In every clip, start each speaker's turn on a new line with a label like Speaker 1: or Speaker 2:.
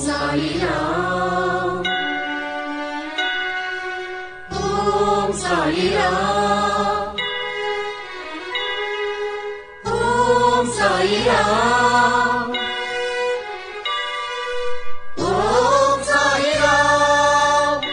Speaker 1: సాయి రామ్ ఓం సాయి రామ్ ఓం సాయి రామ్ ఓం సాయి రామ్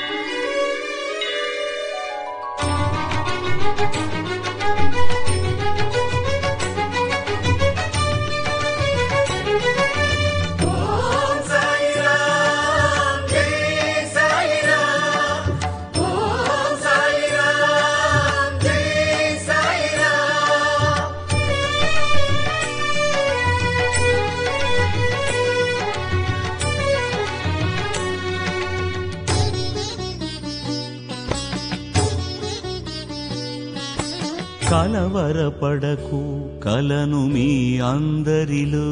Speaker 2: కలవరపడకు కలను మీ అందరిలో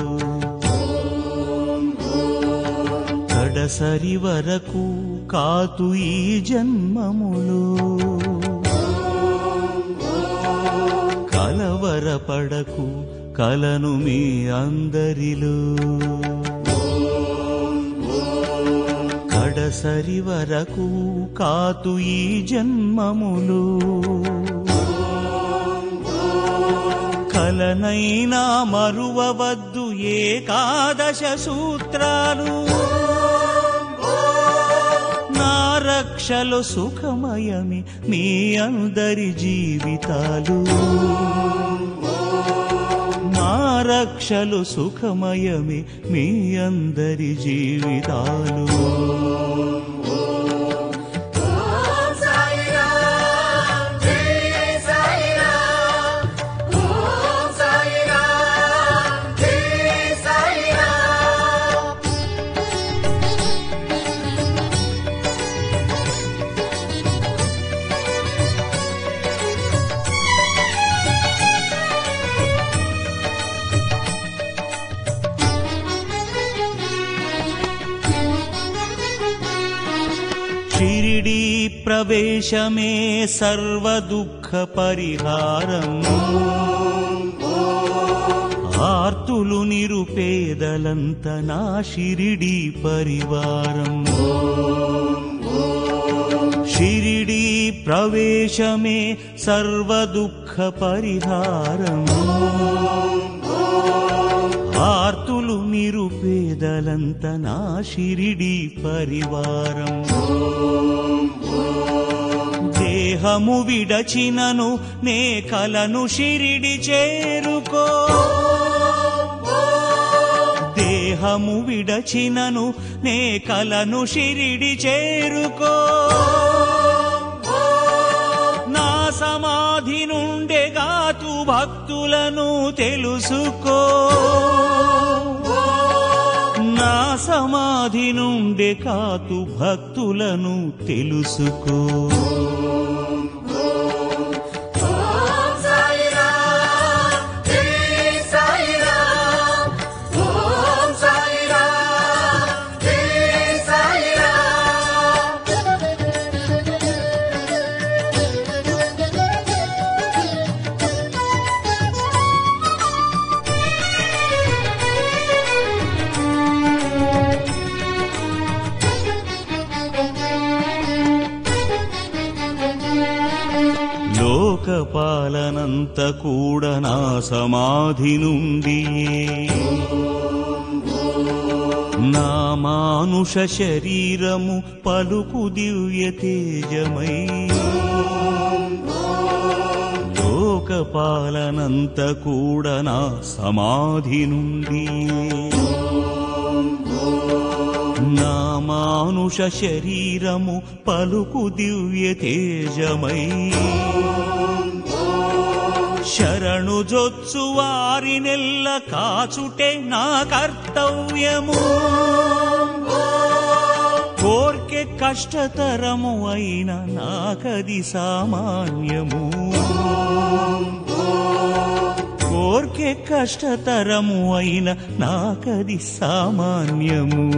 Speaker 2: కడసరి వరకు కాతు ఈ జన్మములో కలవరపడకు కలను మీ అందరిలో కడసరి వరకు కాతు ఈ జన్మములో కలనైనా మరువవద్దు ఏకాదశ సూత్రాలు నా రక్షలు సుఖమయమి మీ అందరి జీవితాలు నా రక్షలు సుఖమయమి మీ అందరి జీవితాలు షిరిడీ ప్రవేశమే సర్వ దుఃఖ పరిహారం ఆర్తులు నిరుపేదలంత నా షిరిడీ పరివారం షిరిడీ ప్రవేశమే సర్వ దుఃఖ పరిహారం ఆర్తులు నిరుపేదలంత నా షిరిడీ పరివారం దేహము విడచినను నే కలను షిరిడి చేరుకో దేహము విడచినను నే కలను షిరిడి చేరుకో నా సమాధి నుండే గాతు భక్తులను తెలుసుకో నా సమాధి నుండే కాతు భక్తులను తెలుసుకో లోకపాలనంత కూడా నా సమాధి నుండి నా మానుష శరీరము పలుకు దివ్య తేజమై లోకపాలనంత కూడా నా సమాధి నుండి నా మానుష శరీరము పలుకు దివ్య తేజమై శరణు జొచ్చు వారినెల్ల కాచుటే నా కర్తవ్యము కోర్కె కష్టతరము అయిన నాకది సామాన్యము కోర్కె కష్టతరము అయిన నాకది సామాన్యము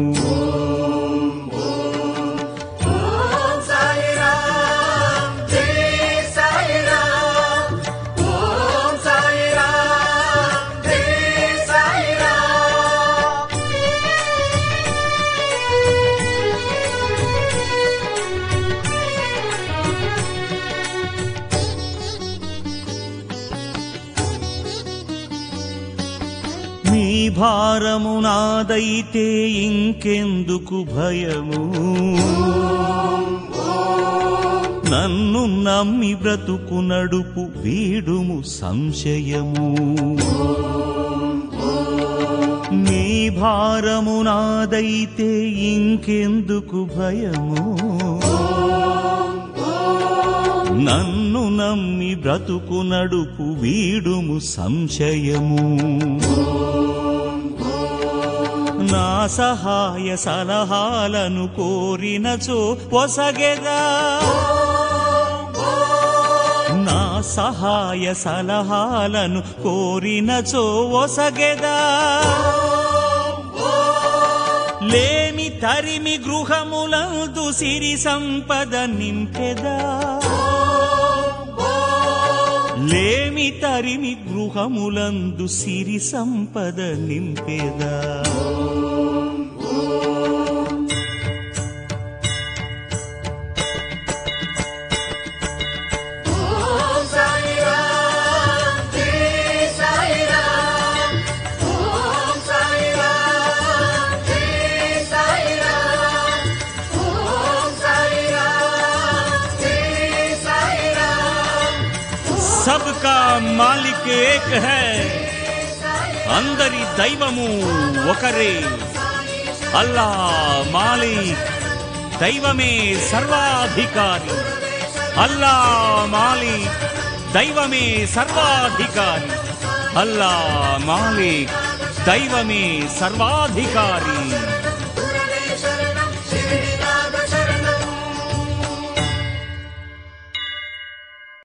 Speaker 2: మీ భారము నాదైతే ఇంకెందుకు భయము నన్ను నమ్మి బ్రతుకు నడుపు వీడుము సంశయము మీ భారము నాదైతే ఇంకెందుకు భయము నన్ను నమ్మి బ్రతుకు నడుపు వీడుము సంశయము నా సహాయ సలహాలను కోరినచో పొసగెదా నా సహాయ సలహాలను కోరినచో ఒసగెదా లేమి తరిమి గృహములందు సిరి సంపద నింపెదా లేమి తరిమి గృహములందు సిరి సంపద నింపెదా सबका मालिक एक है अंदरी दैवमु ఒకరే అల్లా మాలిక్ దైవమే సర్వాధికారి అల్లా మాలిక్ దైవమే సర్వాధికారి అల్లా మాలిక్ దైవమే సర్వాధికారి